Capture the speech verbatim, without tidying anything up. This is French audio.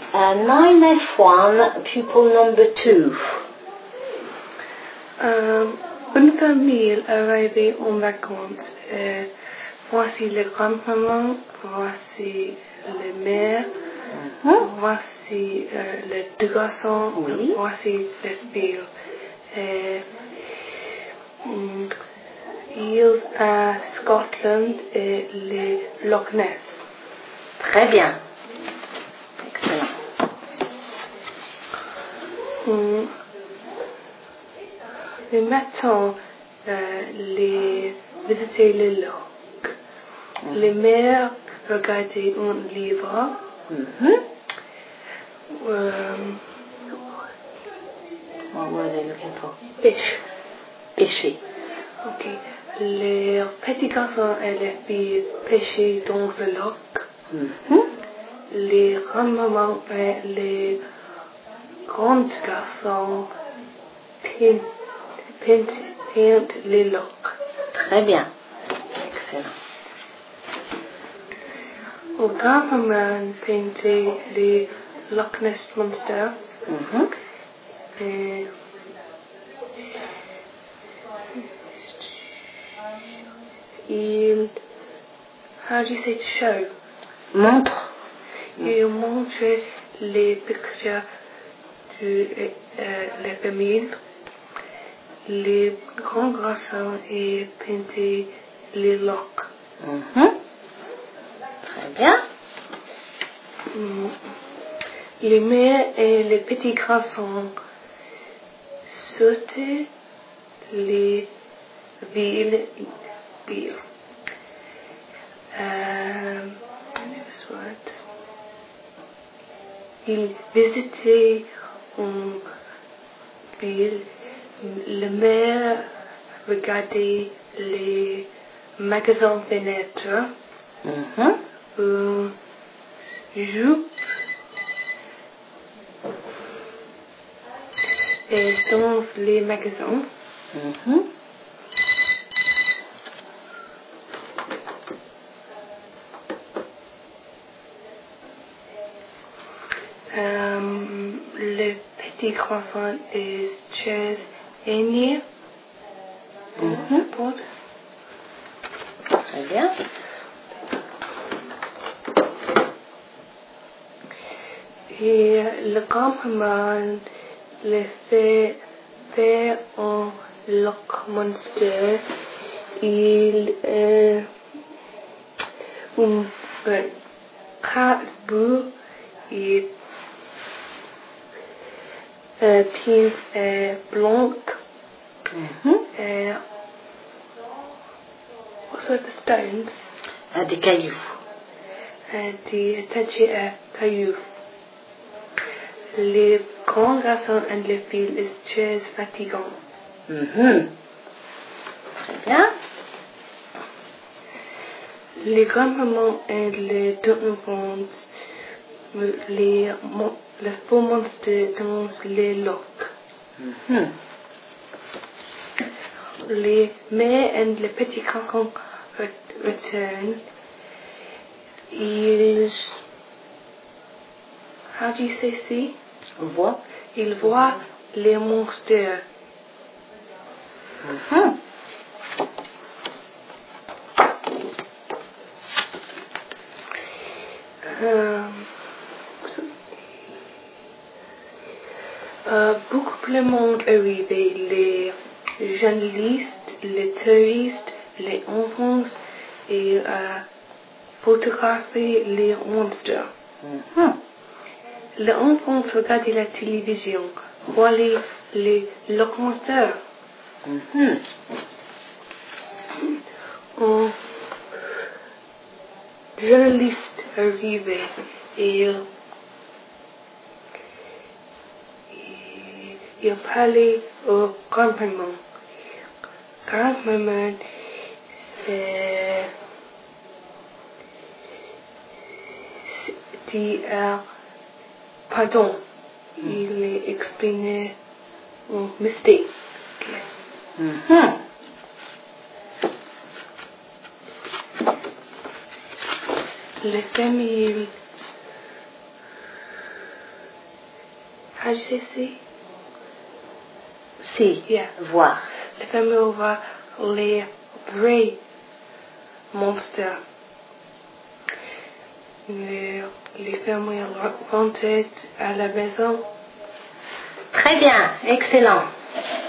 Uh, nine F one, pupil number two. Um, une famille arrivée en vacances. Euh, voici les grands-parents, voici les mères, Mm-hmm. voici euh, les deux garçons, Oui. voici les filles. Euh, mm, ils à Scotland et les Loch Ness. Très bien. Excellent. Mm. Le matin, euh, les visiter les lacs. Mm-hmm. Les mères regardaient un livre. Mm-hmm. Um, What were they looking for? fish. Pêcher. Ok. Les petits garçons et les filles pêchaient dans le lac. Mm-hmm. Les grands-mamans et les grands garçons peintent, peintent, peintent les lacs. Très bien. Excellent. Aux grands-mamans peinaient les Loch Ness Monster. Mm-hmm. Et il, how do you say to show? Montre. Il montrait les pictures de euh, la famille. Les grands garçons et peinaient les lacs. Mm-hmm. Très bien. Mm. Les mères et les petits garçons sautaient les villes. villes. Um, this word. Ils visitaient une ville. Le maire regardait les magasins fenêtres. Mm-hmm. Euh, jupe et dans les magasins. Mm-hmm. Um, le petit croissant est chaises aînées. Mm-hmm. Très bien. Et le grand-maman le fait faire un Loch Monster. Il est un caribou et euh, pince est blanc. Mm-hmm. Et what's with the stones? À des cailloux. Et des attachés à cailloux. Les grands garçons et les filles est très fatigant. Mm-hmm. Très bien. Les grands-mamans et les deux enfants, les, les faux monstres dans les locs. Mm-hmm. Les mères et les petits garçons retournent. Ils, how do you say see? On voit. Ils voient les monstres. Mm-hmm. Euh, euh, beaucoup plus de monde arrivé. Les journalistes, les touristes, les enfants et euh, photographier les monstres. Mm-hmm. Les enfants regardent la télévision, voient les, les Loch Monster. Mm-hmm. Un journaliste arrivé et il, il parlait au grand-maman. Grand-maman, c'est dit euh, pardon. Il exprimait un mistake. Mm-hmm. Les familles how do you say see? See. Yeah. Voir. Les familles vont voir les vrais monstres. Les, les familles vont être à la maison. Très bien, excellent.